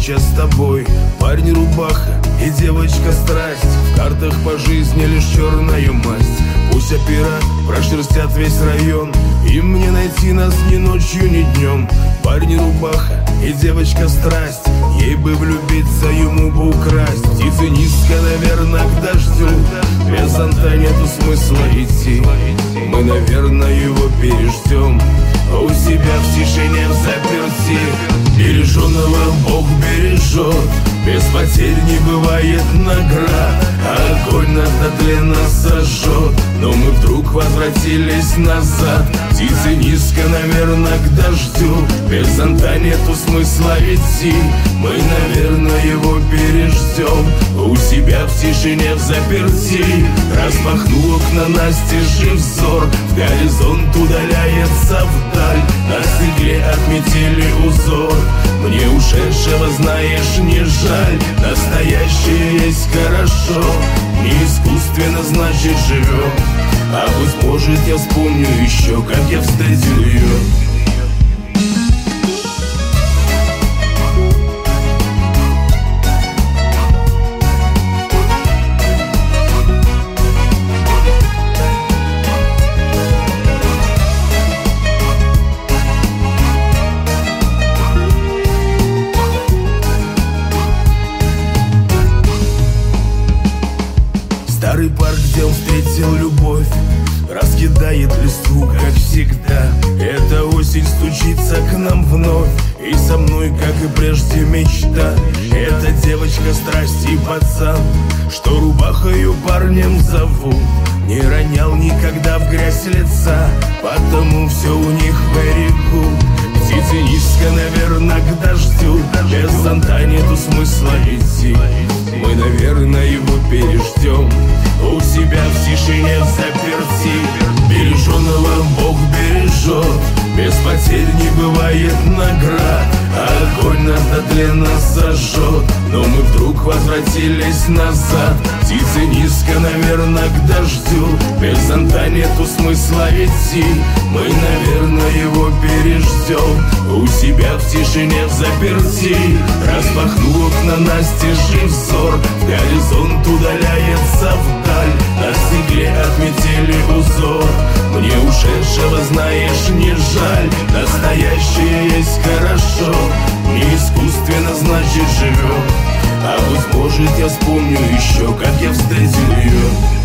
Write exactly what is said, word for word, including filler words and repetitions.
встреча с тобой. Парень рубаха и девочка страсть, в картах по жизни лишь черная масть. Пусть опера прошерстят весь район, им не найти нас ни ночью, ни днем. Парень рубаха и девочка страсть, ей бы влюбиться, ему бы украсть. Птицы низко, наверное, к дождю, без зонта нету смысла идти. Мы, наверное, его переждем, а у себя в тишине взаперти. Береженого Бог бережет, без потерь не бывает наград. Огонь нас до тлена сожжет, но мы вдруг возвратились назад. Птицы низко, наверное, к дождю, без зонта нету смысла идти. Мы, наверное, его переждем, у себя в тишине взаперти. Распахну окна настежь и взор, в горизонт удаляется вдаль. На стекле отметили узор, мне ушедшего, знаешь, не жаль. Настоящее есть хорошо, не искусственно, значит, живем. А быть может, я вспомню еще, как я встретил ее. Старый парк, где он встретил любовь, раскидает листву, как всегда. Эта осень стучится к нам вновь, и со мной, как и прежде, мечта. Эта девочка страсть и пацан, что рубахою парнем зовут. Не ронял никогда в грязь лица, потому все у них берегу. Птицы низко, наверное, к дождю, без зонта нету смысла идти. Мы, наверное, его переждем, у себя в тишине взаперти. Береженого Бог бережет, без потерь не бывает наград. Огонь нас до тлена сожжет, но мы вдруг возвратились назад. Птицы низко, наверное, к дождю, без зонта нету смысла идти. Мы, наверное, его переждем, у себя в тишине взаперти. Распахну окна настежь и взор, в горизонт удаляется вдаль. На стекле отметили узор, мне ушедшего, знаешь, не жаль. Настоящее есть хорошо, не искусственно, значит, живем. А быть может, я вспомню еще, как я встретил ее.